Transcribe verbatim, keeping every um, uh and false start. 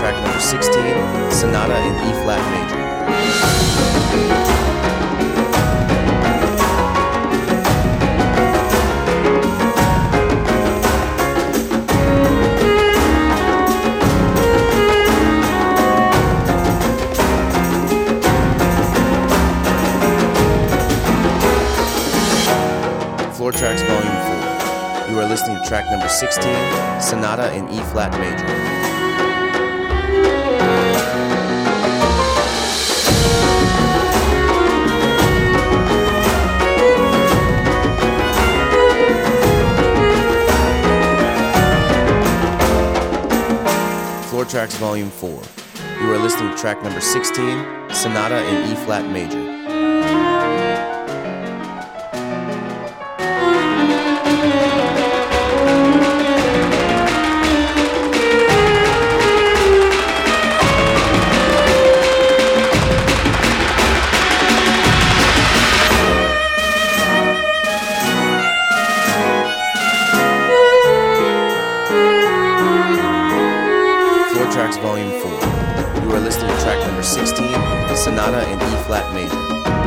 track number sixteen, Sonata in E-flat major. Floor Tracks Volume four. You are listening to track number sixteen, Sonata in E-flat major. Floor Tracks Volume four. You are listening to track number sixteen, Sonata in E-flat major. Tracks Volume four. You are listening to track number sixteen, Sonata in E-flat major.